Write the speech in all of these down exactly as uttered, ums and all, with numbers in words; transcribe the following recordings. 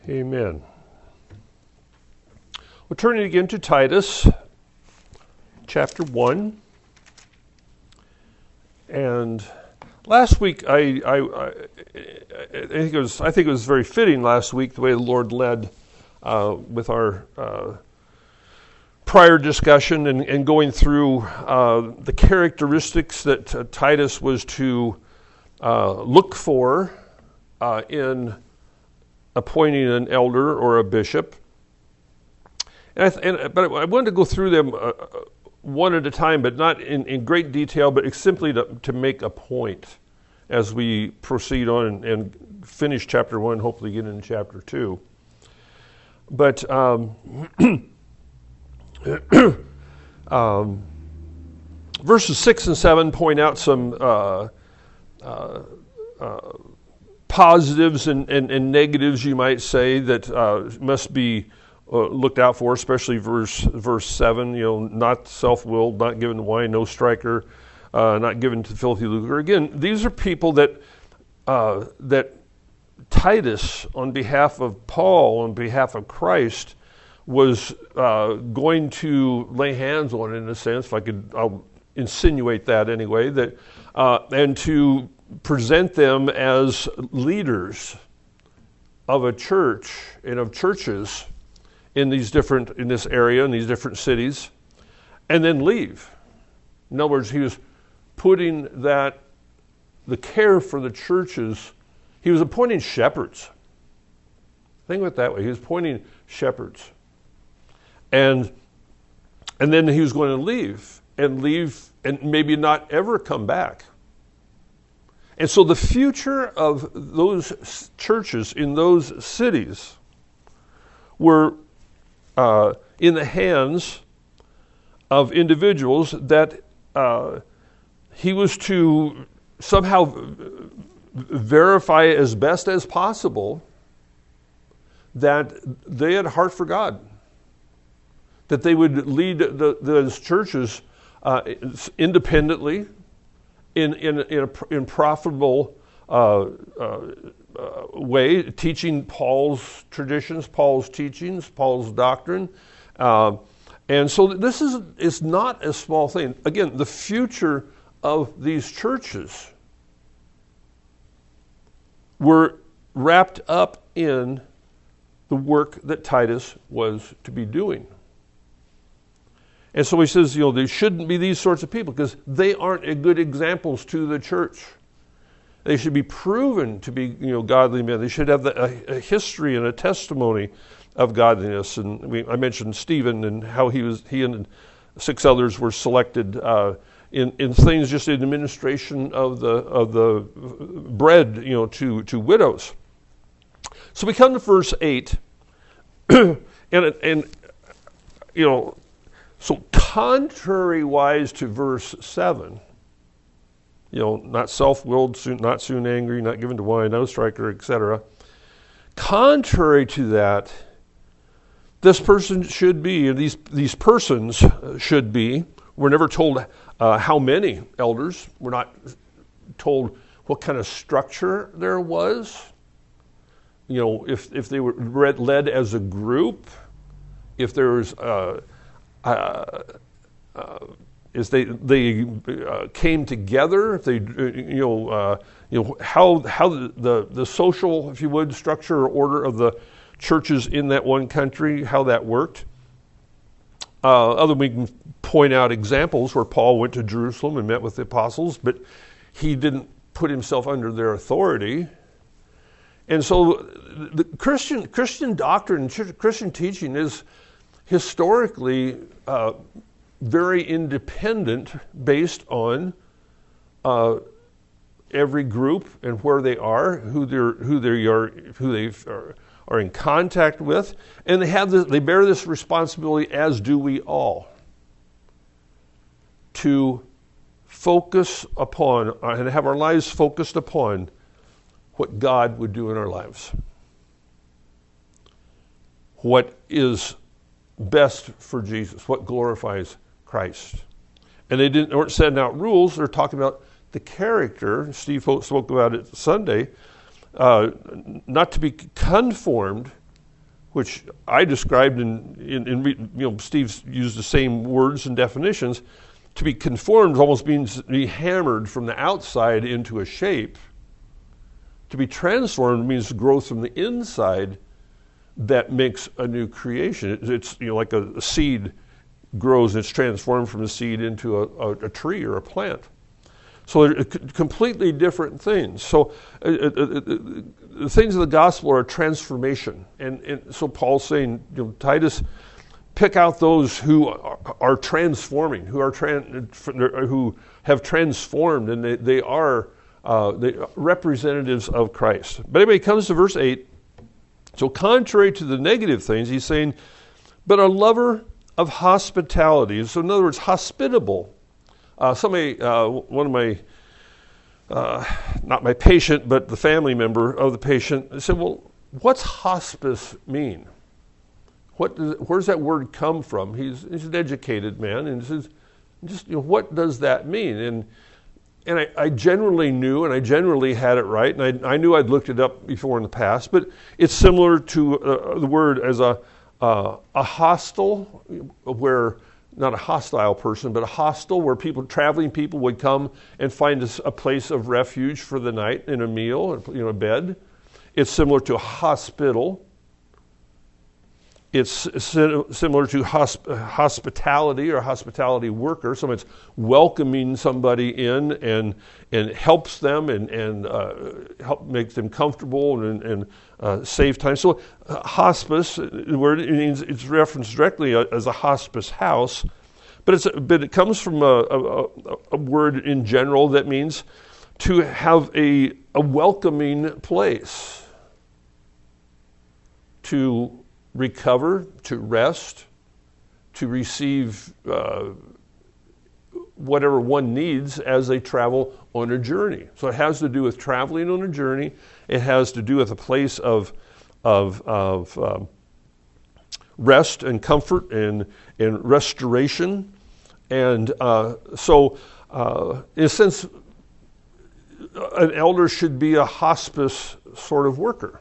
Amen. We're turning again to Titus, chapter one. And last week, I, I, I, I think it was I think it was very fitting last week the way the Lord led uh, with our uh, prior discussion and, and going through uh, the characteristics that uh, Titus was to uh, look for uh, in appointing an elder or a bishop. And I th- and, but I wanted to go through them uh, one at a time, but not in, in great detail, but simply to, to make a point as we proceed on and, and finish chapter one, hopefully get into chapter two. But um, um, verses six and seven point out some uh, uh, uh, positives and, and, and negatives, you might say, that uh, must be uh, looked out for, especially verse verse seven, you know, not self-willed, not given to wine, no striker, uh, not given to filthy lucre. Again, these are people that uh, that Titus, on behalf of Paul, on behalf of Christ, was uh, going to lay hands on, in a sense, if I could, I'll insinuate that anyway, that uh, and to present them as leaders of a church and of churches in these different in this area, in these different cities, and then leave. In other words, he was putting that the care for the churches. He was appointing shepherds. Think of it that way. He was appointing shepherds, and and then he was going to leave and leave and maybe not ever come back. And so the future of those churches in those cities were uh, in the hands of individuals that uh, he was to somehow verify as best as possible that they had a heart for God, that they would lead the, those churches uh, independently, in in in a in profitable uh, uh, uh, way, teaching Paul's traditions, Paul's teachings, Paul's doctrine, uh, and so this is is not a small thing. Again, the future of these churches were wrapped up in the work that Titus was to be doing. And so he says, you know, there shouldn't be these sorts of people because they aren't good examples to the church. They should be proven to be, you know, godly men. They should have the, a, a history and a testimony of godliness. And we, I mentioned Stephen and how he was, he and six others were selected uh, in in things just in administration of the of the bread, you know, to to widows. So we come to verse eight, and and you know. So contrary-wise to verse seven, you know, not self-willed, soon, not soon angry, not given to wine, no striker, et cetera. Contrary to that, this person should be, and these these persons should be. We're never told uh, how many elders. We're not told what kind of structure there was. You know, if if they were led as a group, if there was. Uh, Uh, uh, is they they uh, came together? They you know uh, you know how how the, the the social, if you would, structure or order of the churches in that one country, how that worked. Uh, other we can point out examples where Paul went to Jerusalem and met with the apostles, but he didn't put himself under their authority. And so the Christian Christian doctrine, Christian teaching is historically uh, very independent, based on uh, every group and where they are, who they're who they are, who they are, are in contact with, and they have this, they bear this responsibility, as do we all, to focus upon and have our lives focused upon what God would do in our lives, what is best for Jesus, what glorifies Christ. And they didn't weren't setting out rules. They're talking about the character. Steve spoke about it Sunday. Uh, not to be conformed which I described in, in, in you know, Steve's used the same words and definitions. To be conformed almost means to be hammered from the outside into a shape. To be transformed means growth from the inside that makes a new creation. It, it's you know like a, a seed grows and it's transformed from a seed into a, a, a tree or a plant. So they're completely different things. So uh, uh, uh, the things of the gospel are a transformation. And, and so Paul's saying, you know, Titus, pick out those who are, are transforming, who are tran- who have transformed, and they, they are uh, they representatives of Christ. But anyway, it comes to verse eight. So contrary to the negative things, he's saying, but a lover of hospitality. So in other words, hospitable. Uh, somebody, uh, one of my, uh, not my patient, but the family member of the patient said, well, what's hospice mean? What does, where's that word come from? He's, he's an educated man, and he says, just, you know, what does that mean? And and I, I generally knew, and I generally had it right, and I, I knew I'd looked it up before in the past, but it's similar to uh, the word as a uh, a hostel, where not a hostile person, but a hostel where people, traveling people, would come and find a, a place of refuge for the night and a meal, you know, a bed. It's similar to a hospital. It's similar to hosp- hospitality or hospitality worker. Someone's welcoming somebody in and and helps them and and uh, help make them comfortable and and uh, save time. So uh, hospice, the word it means it's referenced directly as a hospice house, but it's but it comes from a, a, a word in general that means to have a a welcoming place, to recover, to rest, to receive uh, whatever one needs as they travel on a journey. So it has to do with traveling on a journey. It has to do with a place of of, of um, rest and comfort and, and restoration. And uh, so, uh, in a sense, an elder should be a hospice sort of worker.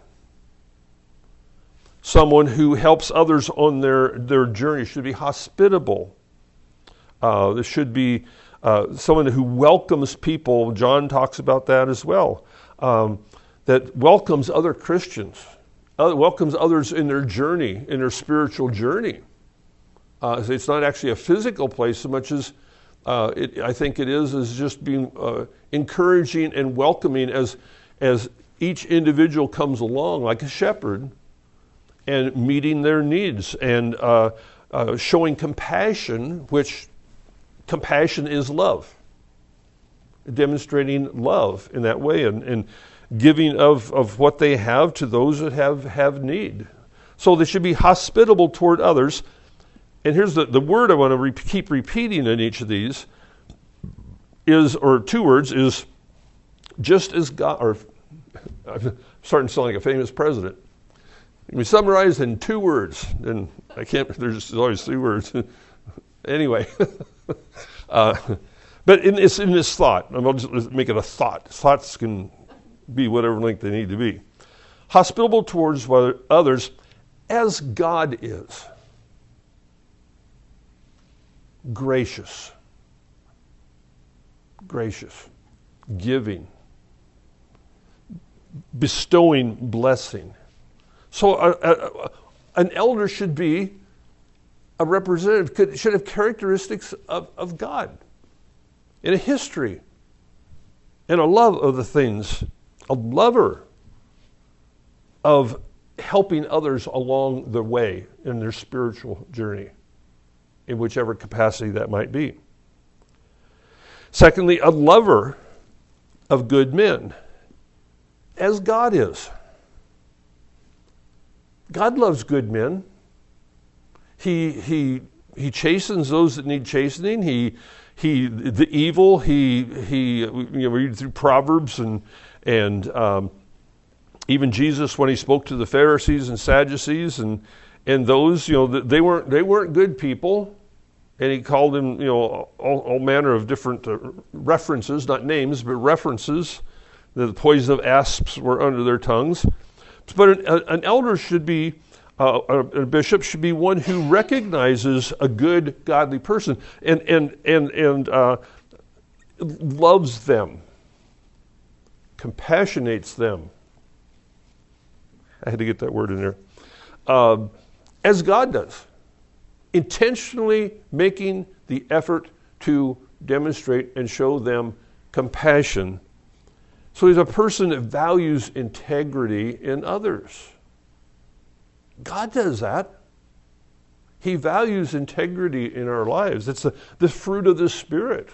Someone who helps others on their, their journey, should be hospitable. Uh, there should be uh, someone who welcomes people. John talks about that as well. Um, that welcomes other Christians, uh, welcomes others in their journey, in their spiritual journey. Uh, so it's not actually a physical place so much as uh, it, I think it is, is just being uh, encouraging and welcoming as as each individual comes along, like a shepherd, and meeting their needs and uh, uh, showing compassion, which compassion is love. Demonstrating love in that way and, and giving of, of what they have to those that have, have need. So they should be hospitable toward others. And here's the, the word I want to re- keep repeating in each of these is, or two words, is just as God, or I'm starting to sound like a famous president. We summarize in two words, and I can't, there's always three words. Anyway, uh, but in, it's in this thought. I'll just make it a thought. Thoughts can be whatever length they need to be. Hospitable towards others as God is. Gracious. Gracious. Giving. Bestowing blessing. So a, a, an elder should be a representative, could, should have characteristics of, of God, and a history, and a love of the things, a lover of helping others along the way in their spiritual journey, in whichever capacity that might be. Secondly, a lover of good men, as God is. God loves good men. He he he chastens those that need chastening. He he the evil. He he you know, we read through Proverbs and and um, even Jesus when he spoke to the Pharisees and Sadducees and and those, you know, they weren't they weren't good people, and he called them, you know, all, all manner of different uh, references, not names but references. The poison of asps were under their tongues. But an, an elder should be Uh, a, a bishop should be one who recognizes a good, godly person and and and and uh, loves them, compassionates them. I had to get that word in there. Uh, as God does, intentionally making the effort to demonstrate and show them compassion. So he's a person that values integrity in others. God does that. He values integrity in our lives. It's the, the fruit of the Spirit.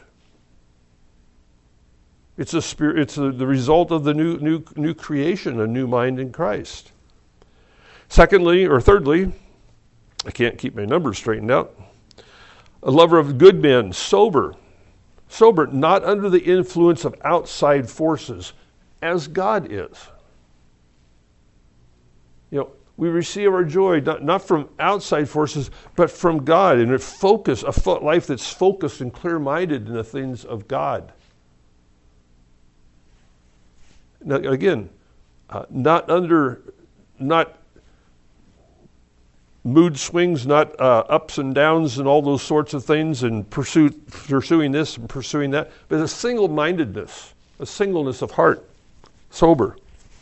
It's a spirit. It's a, the result of the new new new creation, a new mind in Christ. Secondly, or thirdly, I can't keep my numbers straightened out. A lover of good men, sober, sober, not under the influence of outside forces, as God is. You know, we receive our joy not, not from outside forces, but from God, and a focus, a fo- life that's focused and clear-minded in the things of God. Now, again, uh, not under, not mood swings, not uh, ups and downs and all those sorts of things, and pursue, pursuing this and pursuing that, but a single-mindedness, a singleness of heart, sober.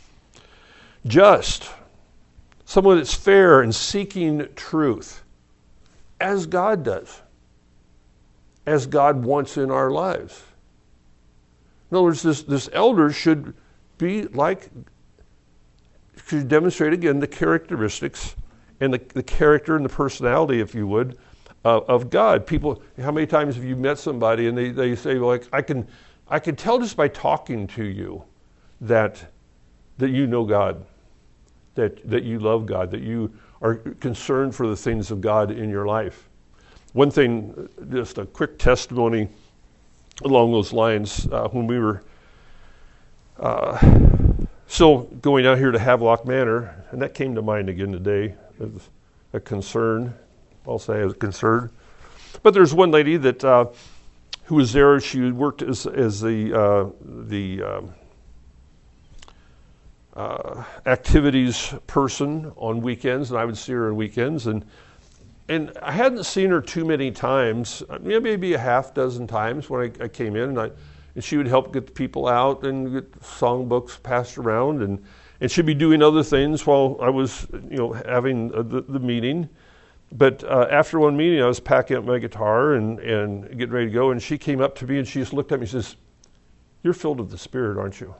Just, someone that's fair and seeking truth, as God does, as God wants in our lives. In other words, this, this elder should be like, should demonstrate again the characteristics and the, the character and the personality, if you would, uh, of God. People, how many times have you met somebody and they, they say, well, like, I can I can tell just by talking to you that that you know God, that that you love God, that you are concerned for the things of God in your life. One thing, just a quick testimony along those lines, uh, when we were uh, still going out here to Havelock Manor, and that came to mind again today as a concern, I'll say as a concern. But there's one lady that uh, who was there. She worked as as the uh, the um, uh, activities person on weekends, and I would see her on weekends, and and I hadn't seen her too many times, maybe a half dozen times when I, I came in, and I and she would help get the people out and get songbooks passed around, and and she'd be doing other things while I was, you know, having the, the meeting. But uh, after one meeting, I was packing up my guitar and, and getting ready to go, and she came up to me and she just looked at me and says, "You're filled with the Spirit, aren't you?"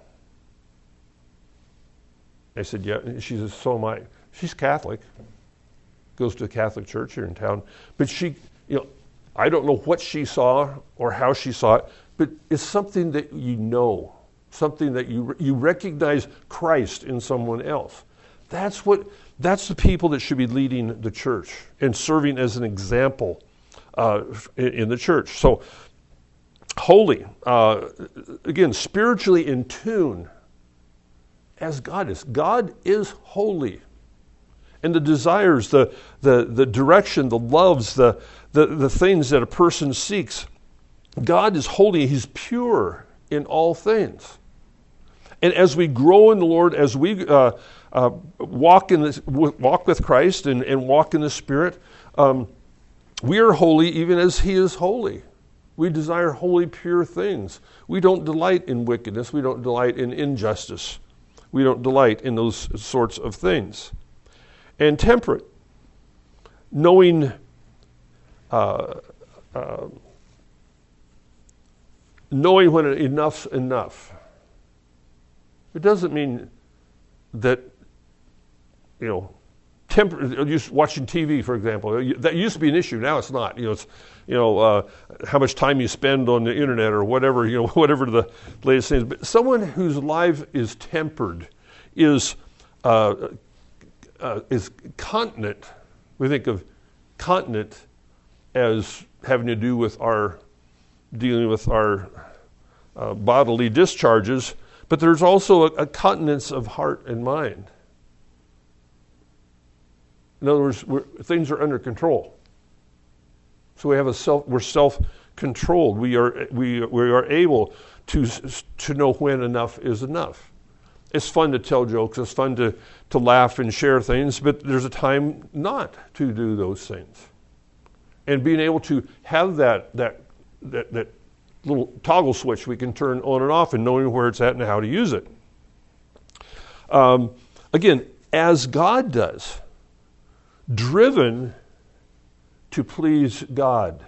I said, "Yeah." And she says, "So am I." She's Catholic, goes to a Catholic church here in town. But she, you know, I don't know what she saw or how she saw it, but it's something that you know, something that you you recognize Christ in someone else. That's what. That's the people that should be leading the church and serving as an example uh, in, in the church. So, holy, uh, again, spiritually in tune as God is. God is holy. And the desires, the the the direction, the loves, the, the, the things that a person seeks, God is holy. He's pure in all things. And as we grow in the Lord, as we uh, uh, walk in this, walk with Christ and, and walk in the Spirit, um, we are holy even as He is holy. We desire holy, pure things. We don't delight in wickedness. We don't delight in injustice. We don't delight in those sorts of things. And temperate, knowing, uh, uh, knowing when enough's enough. It doesn't mean that, you know, temper, just watching T V, for example, that used to be an issue. Now it's not. You know, it's, you know, uh, how much time you spend on the internet or whatever, you know, whatever the latest thing is. But someone whose life is tempered is uh, uh, is continent. We think of continent as having to do with our dealing with our uh, bodily discharges. But there's also a, a continence of heart and mind. In other words, we're, things are under control. So we have a self. We're self-controlled. We are we we are able to to know when enough is enough. It's fun to tell jokes. It's fun to, to laugh and share things, but there's a time not to do those things. And being able to have that that that, that little toggle switch we can turn on and off and knowing where it's at and how to use it. Um, again, as God does, driven to please God.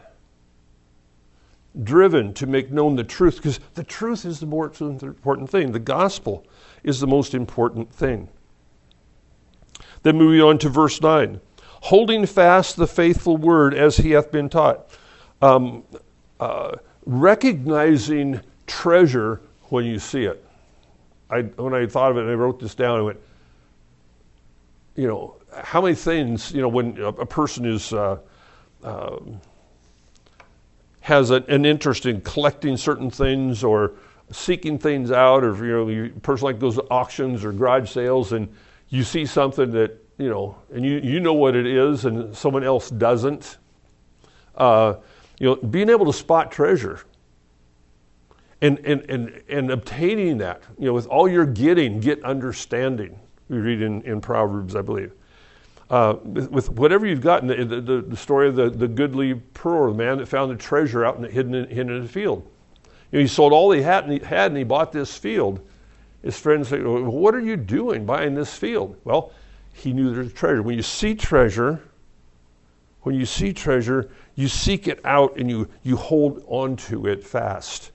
Driven to make known the truth, because the truth is the most important thing. The gospel is the most important thing. Then moving on to verse nine. Holding fast the faithful word as he hath been taught. Um, uh, recognizing treasure when you see it. I, when I thought of it and I wrote this down, I went, you know, how many things, you know, when a, a person is... Uh, um, has a, an interest in collecting certain things or seeking things out, or, you know, you, a person like those auctions or garage sales, and you see something that, you know, and you, you know what it is and someone else doesn't. Uh, you know, being able to spot treasure and, and, and, and obtaining that, you know, with all you're getting, get understanding. We read in, in Proverbs, I believe. Uh, with, with whatever you've gotten, the, the, the story of the, the goodly pearl, the man that found the treasure out in the, hidden, in, hidden in the field. You know, he sold all he had, and he had and he bought this field. His friends say, well, what are you doing buying this field? Well, he knew there's treasure. When you see treasure, when you see treasure, you seek it out and you, you hold on to it fast.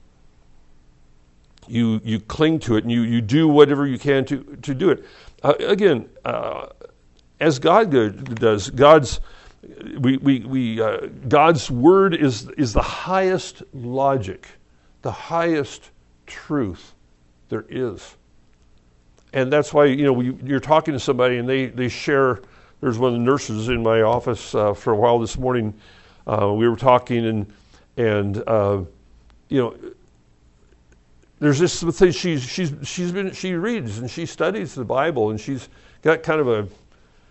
You you cling to it and you, you do whatever you can to, to do it. Uh, again, uh, as God does, God's we we, we uh, God's word is is the highest logic, the highest truth there is, and that's why, you know, we, you're talking to somebody and they they share. There's one of the nurses in my office uh, for a while this morning. Uh, we were talking and and uh, you know. There's this thing she's she's she's been she reads and she studies the Bible, and she's got kind of a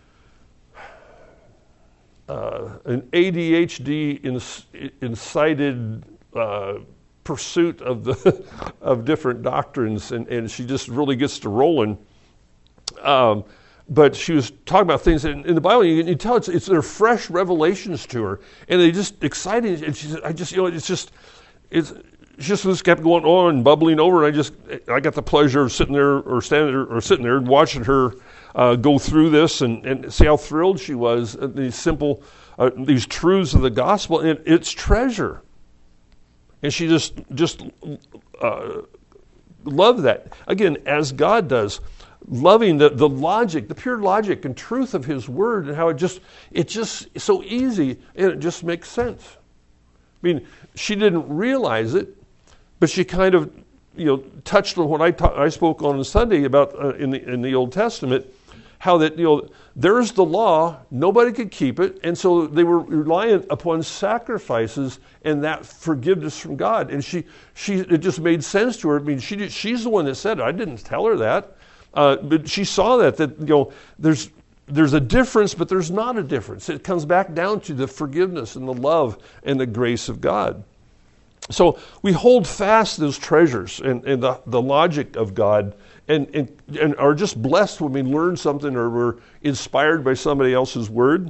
uh, an A D H D incited uh, pursuit of the of different doctrines, and, and she just really gets to rolling. Um, but she was talking about things in, in the Bible. You can tell it's it's they're fresh revelations to her, and they just exciting. And she said, "I just you know it's just it's." Just this kept going on and bubbling over, and I just I got the pleasure of sitting there or standing there or sitting there and watching her uh, go through this and, and see how thrilled she was at these simple uh, these truths of the gospel, and it's treasure. And she just just uh, loved that, again, as God does, loving the, the logic, the pure logic and truth of His Word, and how it just it just so easy and it just makes sense. I mean, she didn't realize it. But she kind of, you know, touched on what I ta- I spoke on Sunday about uh, in the in the Old Testament, how that, you know, there's the law, nobody could keep it, and so they were reliant upon sacrifices and that forgiveness from God. And she she it just made sense to her. I mean, she did, she's the one that said it. I didn't tell her that, uh, but she saw that that you know there's there's a difference, but there's not a difference. It comes back down to the forgiveness and the love and the grace of God. So we hold fast those treasures and, and the, the logic of God, and, and, and are just blessed when we learn something or we're inspired by somebody else's word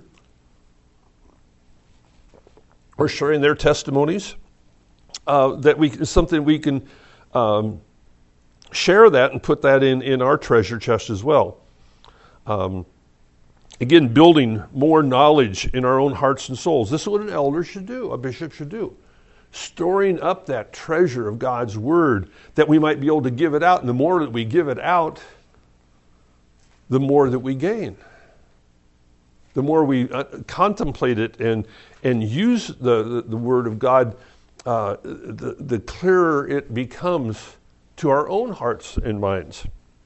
or sharing their testimonies. Uh, that we something we can um, share that and put that in, in our treasure chest as well. Um, again, building more knowledge in our own hearts and souls. This is what an elder should do, a bishop should do. Storing up that treasure of God's Word that we might be able to give it out. And the more that we give it out, the more that we gain. The more we uh, contemplate it and and use the, the, the Word of God, uh, the, the clearer it becomes to our own hearts and minds.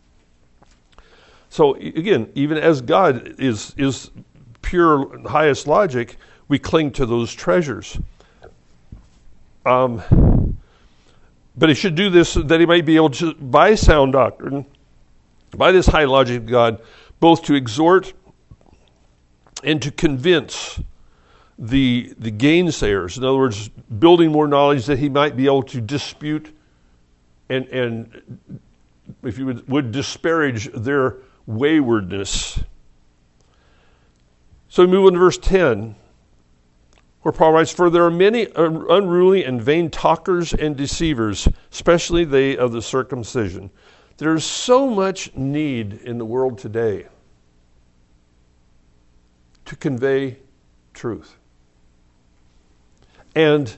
So again, even as God is, is pure highest logic, we cling to those treasures. Um, but he should do this that he might be able to, by sound doctrine, by this high logic of God, both to exhort and to convince the the gainsayers. In other words, building more knowledge that he might be able to dispute and and if you would, would disparage their waywardness. So we move on to verse ten, where Paul writes, "For there are many unruly and vain talkers and deceivers, especially they of the circumcision." There's so much need in the world today to convey truth. And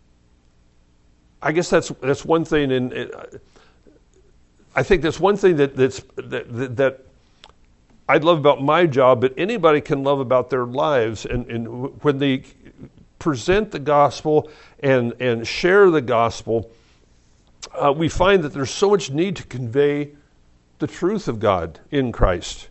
I guess that's that's one thing, and I think that's one thing that that's that, that, that I love about my job, but anybody can love about their lives. And, and when they present the gospel and, and share the gospel, uh, we find that there's so much need to convey the truth of God in Christ.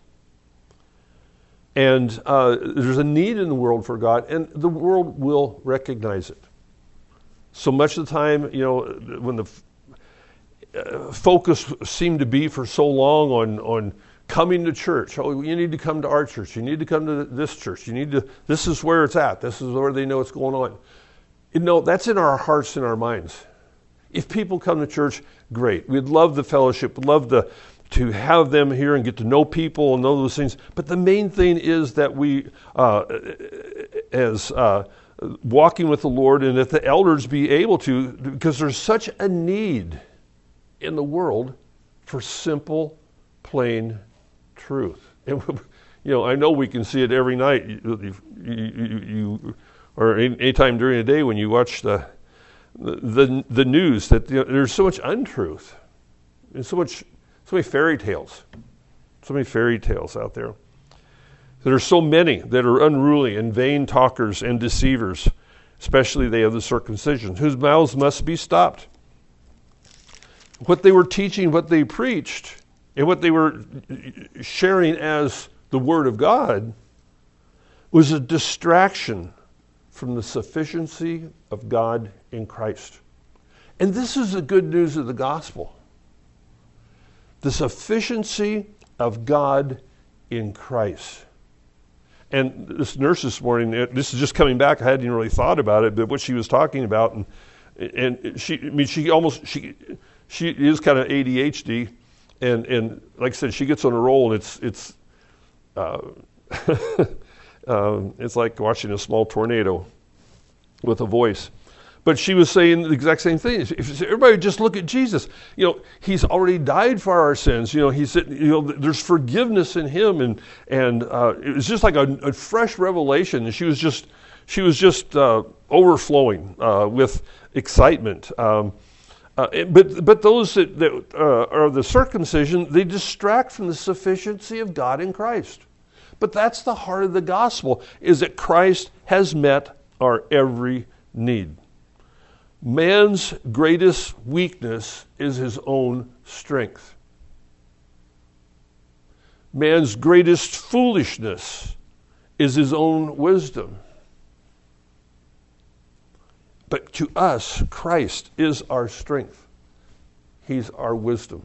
And uh, there's a need in the world for God, and the world will recognize it. So much of the time, you know, when the uh, focus seemed to be for so long on, on coming to church. Oh, you need to come to our church. You need to come to this church. You need to, this is where it's at. This is where they know what's going on. You know, that's in our hearts and our minds. If people come to church, great. We'd love the fellowship. We'd love to, to have them here and get to know people and know those things. But the main thing is that we, uh, as uh, walking with the Lord, and that the elders be able to, because there's such a need in the world for simple, plain truth. And, you know, I know we can see it every night. You, you, you, you or any time during the day when you watch the the the news, that you know, there's so much untruth, and so much, so many fairy tales, so many fairy tales out there. There are so many that are unruly and vain talkers and deceivers, especially they of the circumcision, whose mouths must be stopped. What they were teaching, what they preached, and what they were sharing as the Word of God was a distraction from the sufficiency of God in Christ. And this is the good news of the gospel. The sufficiency of God in Christ. And this nurse this morning, this is just coming back, I hadn't even really thought about it, but what she was talking about, and and she, I mean, she almost, she she is kind of A D H D, and and like I said, she gets on a roll, and it's it's uh, um, it's like watching a small tornado with a voice. But she was saying the exact same thing. If everybody would just look at Jesus, you know, he's already died for our sins. You know, he's, you know, there's forgiveness in him, and and uh, it was just like a, a fresh revelation. And she was just, she was just uh, overflowing uh, with excitement. Um, uh, but but those that, that uh, are the circumcision, they distract from the sufficiency of God in Christ. But that's the heart of the gospel: is that Christ has met our every need. Man's greatest weakness is his own strength. Man's greatest foolishness is his own wisdom. But to us, Christ is our strength. He's our wisdom.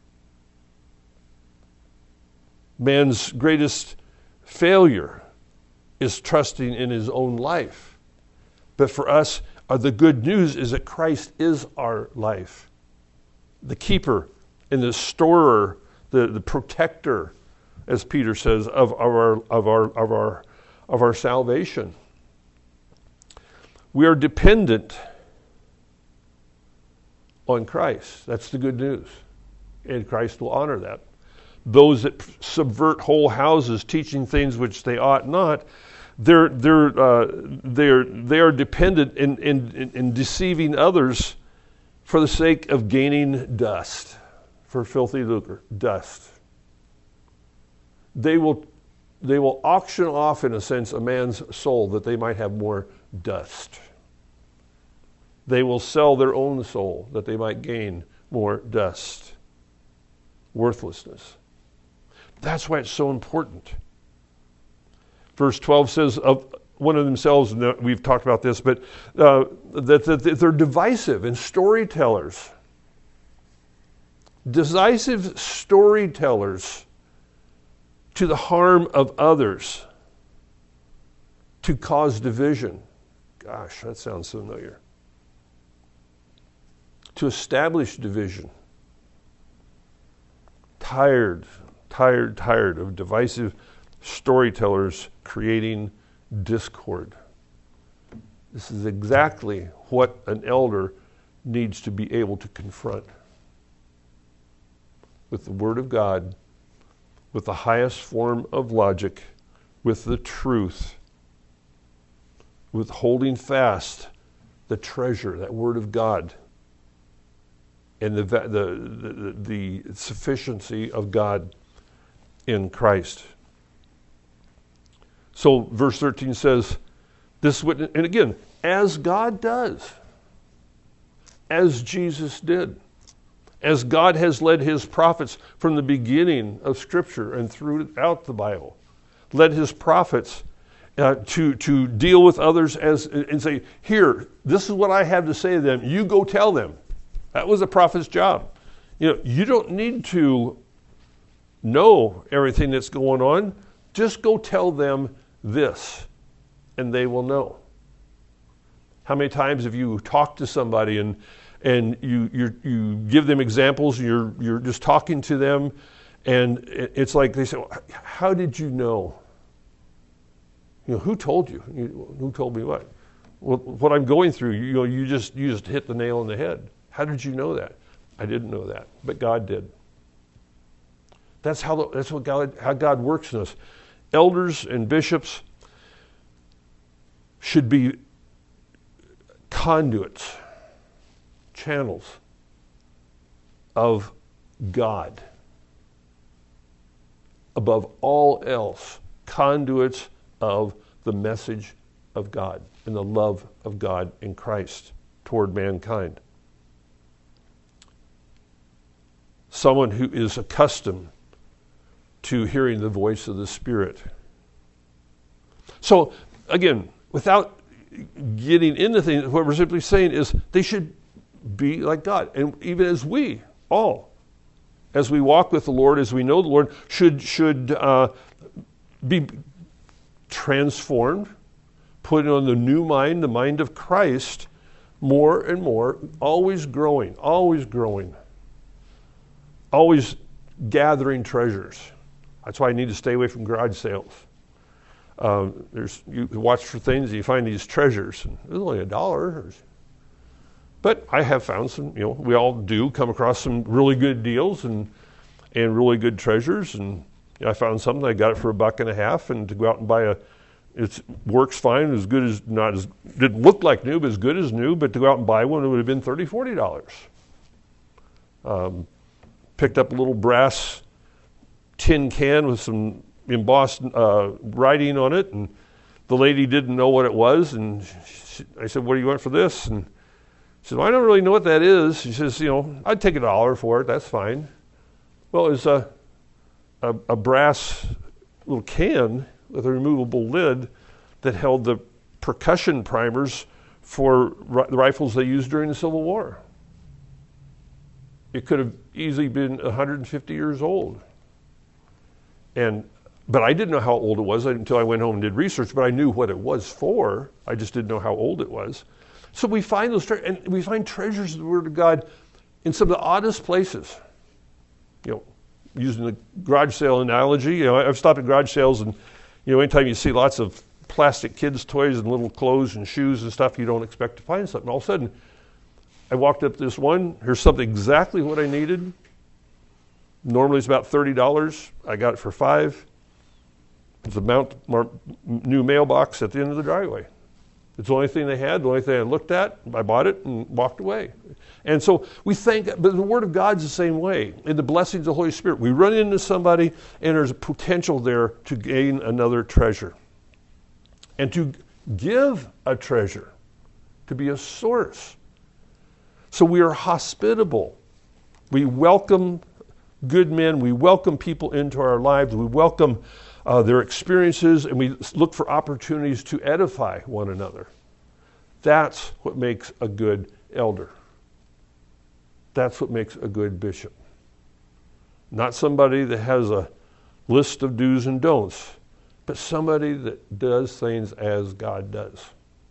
Man's greatest failure is trusting in his own life. But for us, Uh, the good news is that Christ is our life, the keeper and the storer, the, the protector, as Peter says, of our of our of our of our salvation. We are dependent on Christ. That's the good news, and Christ will honor that. Those that subvert whole houses, teaching things which they ought not, They're they're uh, they're they are dependent in, in in deceiving others for the sake of gaining dust, for filthy lucre, dust. They will they will auction off, in a sense, a man's soul that they might have more dust. They will sell their own soul that they might gain more dust, worthlessness. That's why it's so important. Verse twelve says of one of themselves, and we've talked about this, but uh, that, that they're divisive and storytellers. Decisive storytellers to the harm of others, to cause division. Gosh, that sounds familiar. To establish division. tired, tired, tired of divisive storytellers creating discord. This is exactly what an elder needs to be able to confront. With the Word of God, with the highest form of logic, with the truth, with holding fast the treasure, that Word of God, and the, the, the, the sufficiency of God in Christ. So verse thirteen says, this witness, and again, as God does, as Jesus did, as God has led his prophets from the beginning of Scripture and throughout the Bible, led his prophets uh, to, to deal with others as and say, here, this is what I have to say to them. You go tell them. That was a prophet's job. You know, you don't need to know everything that's going on. Just go tell them this, and they will know. How many times have you talked to somebody and and you you you give them examples, and you're you're just talking to them, and it's like they say, well, how did you know? You know, who told you? you? Who told me what? Well, what I'm going through, you know, you just you just hit the nail on the head. How did you know that? I didn't know that, but God did. That's how the, that's what God how God works in us. Elders and bishops should be conduits, channels of God. Above all else, conduits of the message of God and the love of God in Christ toward mankind. Someone who is accustomed to hearing the voice of the Spirit. So, again, without getting into things, what we're simply saying is they should be like God. And even as we all, as we walk with the Lord, as we know the Lord, should, should uh, be transformed, put on the new mind, the mind of Christ, more and more, always growing, always growing, always gathering treasures. That's why I need to stay away from garage sales. Um, there's you watch for things, and you find these treasures. And it's only a dollar. But I have found some, you know, we all do come across some really good deals and and really good treasures. And you know, I found something, I got it for a buck and a half, and to go out and buy a, it works fine, as good as, not as, didn't look like new, but as good as new, but to go out and buy one, it would have been thirty dollars, forty dollars. Um, picked up a little brass tin can with some embossed uh, writing on it, and the lady didn't know what it was, and she, I said, what do you want for this? And she said, well, I don't really know what that is. She says, you know, I'd take a dollar for it, that's fine. Well, it was a, a, a brass little can with a removable lid that held the percussion primers for ri- the rifles they used during the Civil War. It could have easily been one hundred fifty years old. And but I didn't know how old it was until I went home and did research, but I knew what it was for. I just didn't know how old it was. So we find those tre- and we find treasures of the Word of God in some of the oddest places. You know, using the garage sale analogy, you know, I've stopped at garage sales, and you know, anytime you see lots of plastic kids' toys and little clothes and shoes and stuff, you don't expect to find something. All of a sudden, I walked up to this one. Here's something exactly what I needed. Normally it's about thirty dollars. I got it for five. It's a mount, mar, new mailbox at the end of the driveway. It's the only thing they had, the only thing I looked at. I bought it and walked away. And so we think, but the Word of God's the same way. In the blessings of the Holy Spirit, we run into somebody, and there's a potential there to gain another treasure. And to give a treasure, to be a source. So we are hospitable. We welcome good men. We welcome people into our lives. We welcome uh, their experiences, and we look for opportunities to edify one another. That's what makes a good elder. That's what makes a good bishop. Not somebody that has a list of do's and don'ts, but somebody that does things as God does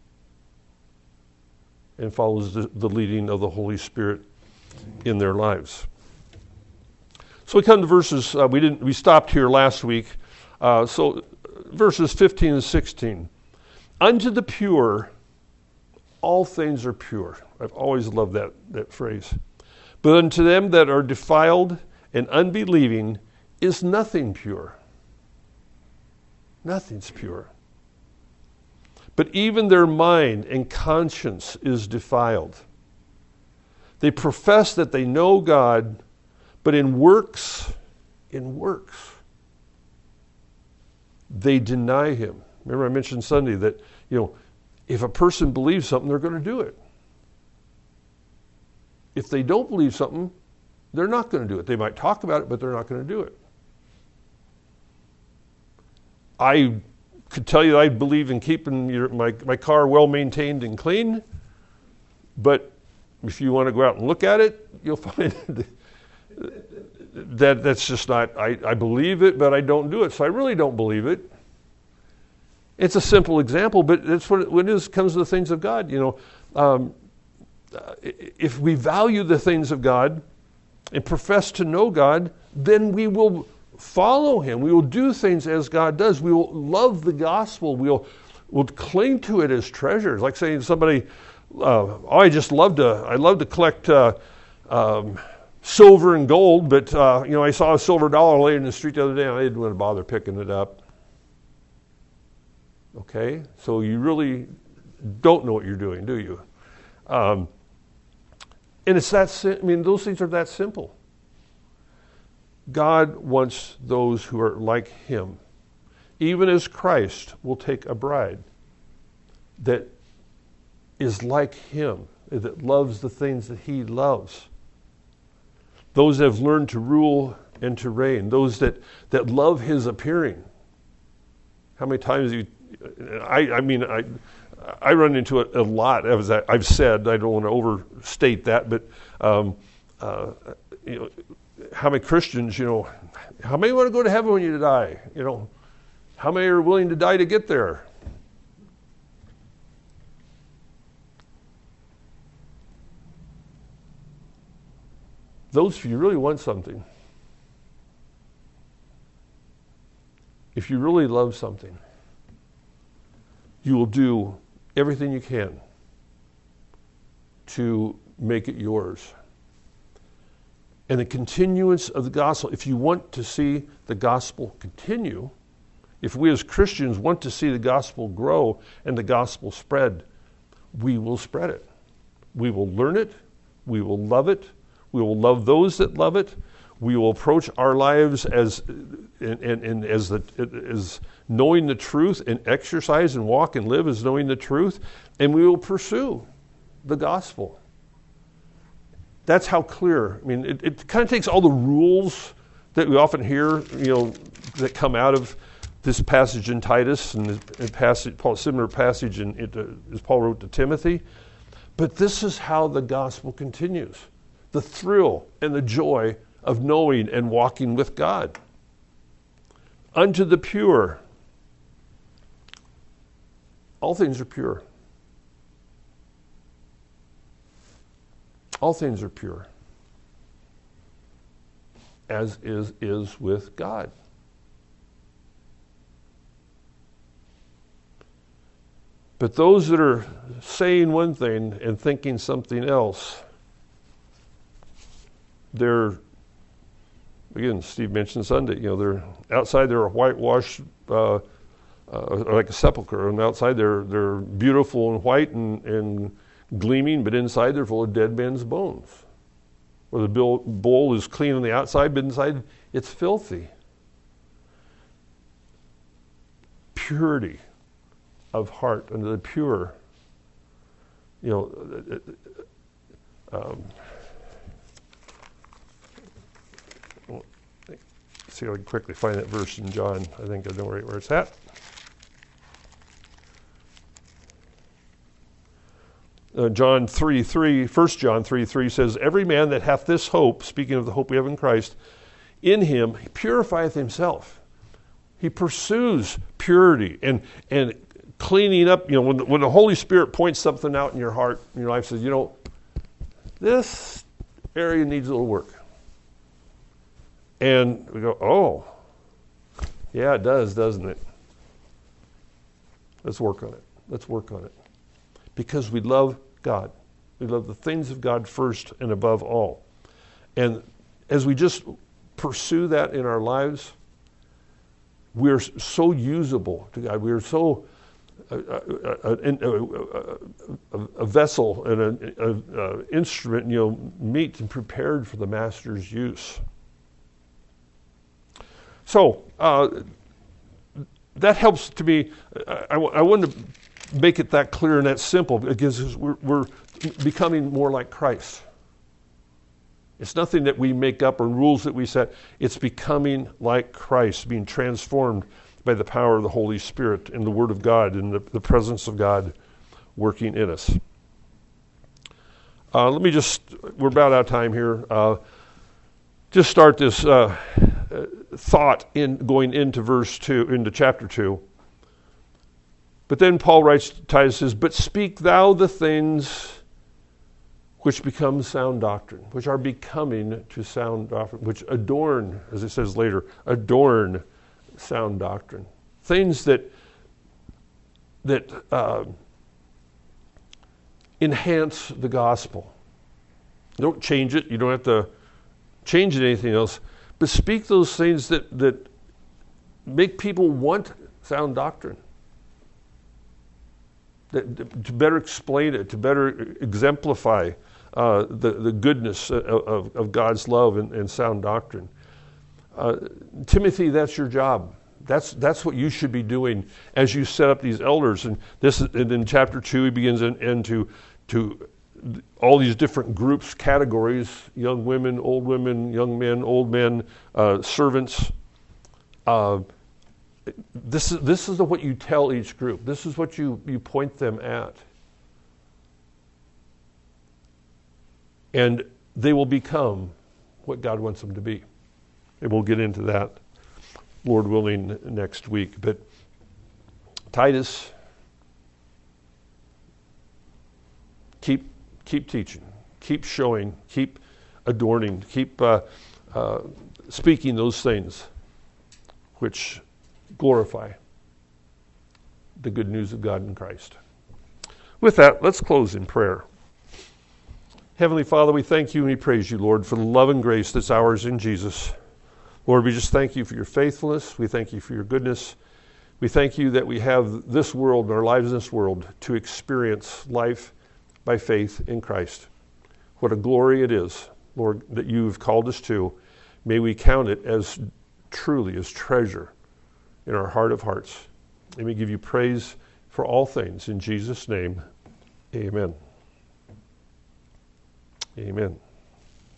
and follows the, the leading of the Holy Spirit in their lives. So we come to verses, uh, we didn't, we stopped here last week. Uh, so verses fifteen and sixteen. Unto the pure, all things are pure. I've always loved that, that phrase. But unto them that are defiled and unbelieving is nothing pure. Nothing's pure. But even their mind and conscience is defiled. They profess that they know God, but in works, in works, they deny him. Remember I mentioned Sunday that, you know, if a person believes something, they're going to do it. If they don't believe something, they're not going to do it. They might talk about it, but they're not going to do it. I could tell you I believe in keeping your, my, my car well maintained and clean, but if you want to go out and look at it, you'll find that that's just not, I, I believe it, but I don't do it. So I really don't believe it. It's a simple example, but that's what it, when it comes to the things of God. You know, um, if we value the things of God and profess to know God, then we will follow him. We will do things as God does. We will love the gospel. We'll, we'll cling to it as treasures. Like saying to somebody, uh, oh, I just love to, I love to collect uh, um, silver and gold, but uh, you know, I saw a silver dollar laying in the street the other day and I didn't want to bother picking it up. Okay, so you really don't know what you're doing, do you? Um, and it's that, I mean, those things are that simple. God wants those who are like him, even as Christ will take a bride that is like him, that loves the things that he loves. Those that have learned to rule and to reign, those that, that love his appearing. How many times have you I, I mean, I I run into it a lot. As I, I've said, I don't want to overstate that, but um, uh, you know, how many Christians, you know, how many want to go to heaven when you die? You know, how many are willing to die to get there? Those, if you really want something, if you really love something, you will do everything you can to make it yours. And the continuance of the gospel, if you want to see the gospel continue, if we as Christians want to see the gospel grow and the gospel spread, we will spread it. We will learn it. We will love it. We will love those that love it. We will approach our lives as and, and, and as the as knowing the truth, and exercise and walk and live as knowing the truth, and we will pursue the gospel. That's how clear. I mean, it, it kind of takes all the rules that we often hear, you know, that come out of this passage in Titus and the passage, Paul, similar passage in it, uh, as Paul wrote to Timothy. But this is how the gospel continues: the thrill and the joy of knowing and walking with God. Unto the pure, all things are pure. All things are pure, as is is with God. But those that are saying one thing and thinking something else, they're, again, Steve mentioned Sunday, you know, they're outside, they're a whitewashed, uh, uh, like a sepulcher, and outside they're they're beautiful and white and, and gleaming, but inside they're full of dead men's bones. Or the bowl is clean on the outside, but inside it's filthy. Purity of heart, and the pure, you know, um, see if I can quickly find that verse in John. I think I know right where it's at. Uh, John three three, First John three three says, every man that hath this hope, speaking of the hope we have in Christ, in him he purifieth himself. He pursues purity and and cleaning up. You know, when the, when the Holy Spirit points something out in your heart, in your life, says, you know, this area needs a little work. And we go, oh, yeah, it does, doesn't it? Let's work on it. Let's work on it. Because we love God. We love the things of God first and above all. And as we just pursue that in our lives, we're so usable to God. We're so a, a, a, a, a vessel and an instrument, you know, meet and prepared for the Master's use. So uh, that helps to me. I, I, I wanted to make it that clear and that simple because we're, we're becoming more like Christ. It's nothing that we make up or rules that we set. It's becoming like Christ, being transformed by the power of the Holy Spirit and the Word of God and the, the presence of God working in us. Uh, let me just, we're about out of time here. Uh, just start this uh, thought in going into verse two, into chapter two. But then Paul writes to Titus, says, but speak thou the things which become sound doctrine, which are becoming to sound doctrine, which adorn, as it says later, adorn sound doctrine. Things that that uh, enhance the gospel. Don't change it. You don't have to change anything else. But speak those things that, that make people want sound doctrine. That, to better explain it, to better exemplify uh, the, the goodness of, of, of God's love and, and sound doctrine. Uh, Timothy, that's your job. That's that's what you should be doing as you set up these elders. And this, and in chapter two, he begins in, into to all these different groups, categories: young women, old women, young men, old men, uh, servants. Uh, this is this is the, what you tell each group. This is what you, you point them at, and they will become what God wants them to be. And we'll get into that, Lord willing, next week. But Titus, keep keep teaching, keep showing, keep adorning, keep uh, uh, speaking those things which glorify the good news of God in Christ. With that, let's close in prayer. Heavenly Father, we thank you and we praise you, Lord, for the love and grace that's ours in Jesus. Lord, we just thank you for your faithfulness. We thank you for your goodness. We thank you that we have this world and our lives in this world to experience life by faith in Christ. What a glory it is, Lord, that you've called us to. May we count it as truly as treasure in our heart of hearts. And we give you praise for all things. In Jesus' name, amen. Amen.